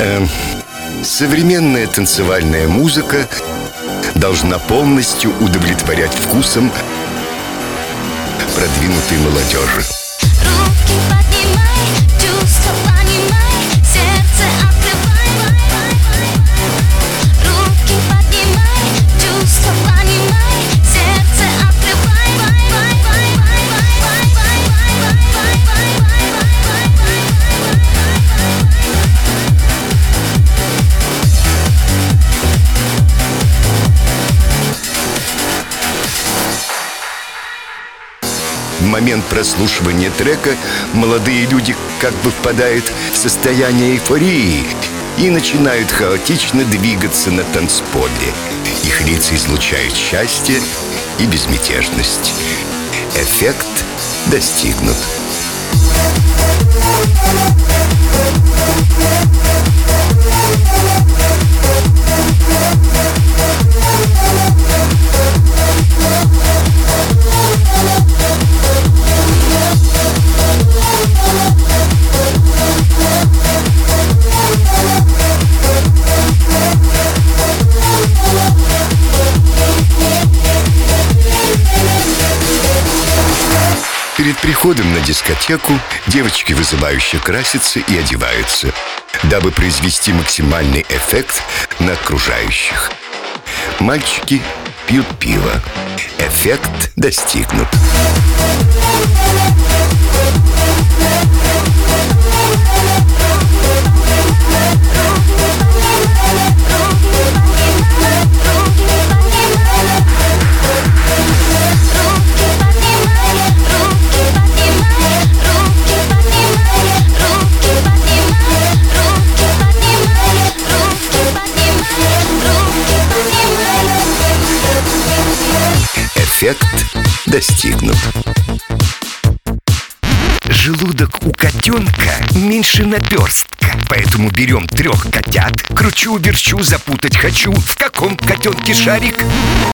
Современная танцевальная музыка должна полностью удовлетворять вкусам продвинутой молодежи. Руки поднимай, чувства понимай, сердце открывай. Руки поднимай, чувства понимай, сердце открывай. В момент прослушивания трека молодые люди как бы впадают в состояние эйфории и начинают хаотично двигаться на танцполе. Их лица излучают счастье и безмятежность. Эффект достигнут. Перед приходом на дискотеку девочки вызывающе красятся и одеваются, дабы произвести максимальный эффект на окружающих. Мальчики пьют пиво. Эффект достигнут. Эффект достигнут. Желудок у котенка меньше наперстка. Поэтому берем 3 котят, кручу-верчу, запутать хочу. В каком котенке шарик?